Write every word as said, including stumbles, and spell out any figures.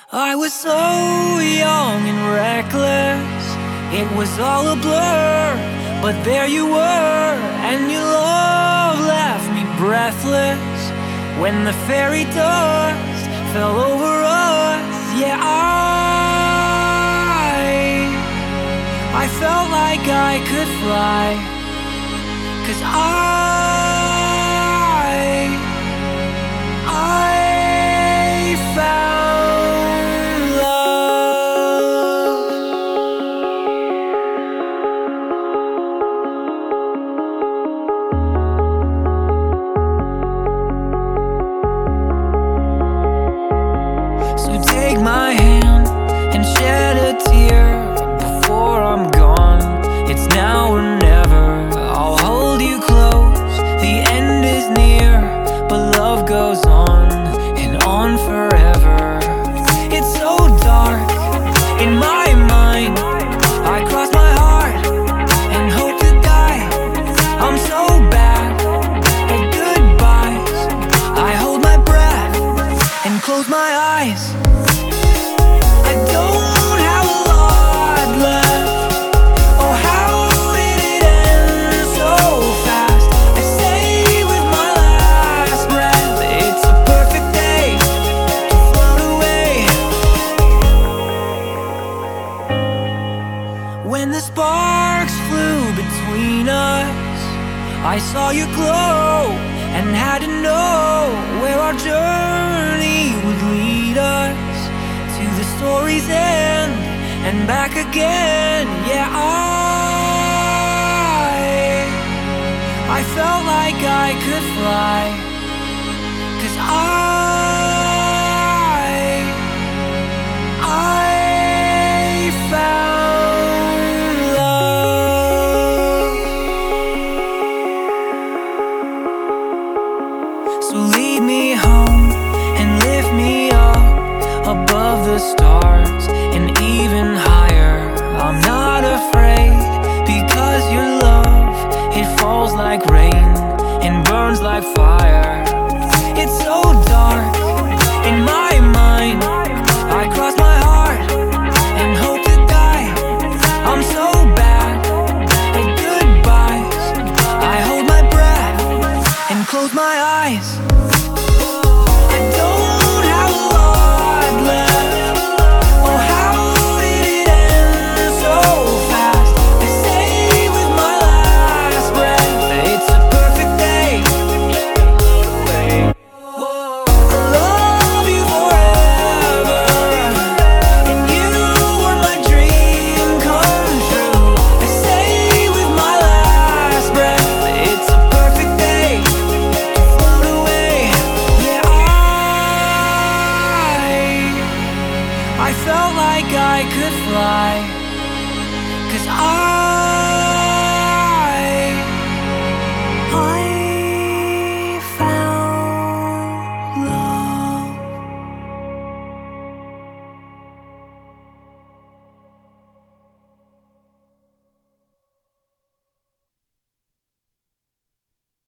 I was so young and reckless, it was all a blur. But there you were, and your love left me breathless. When the fairy dust fell over us, yeah, I I felt like I could fly, 'cause I I found love. So take my hand and shed a tear before I'm gone. It's now or never. I'll hold you close. The end is near, but love goes on and on forever. It's so dark in my mind. I cross my heart and hope to die. I'm so bad at goodbyes. I hold my breath and close my eyes. I don't have a lot left. Oh, how did it end so fast? I say with my last breath, it's a perfect day to float away. When the sparks flew between us, I saw you glow and had to know where our journey would lead us, to the story's end and back again. Yeah, I I felt like I could fly.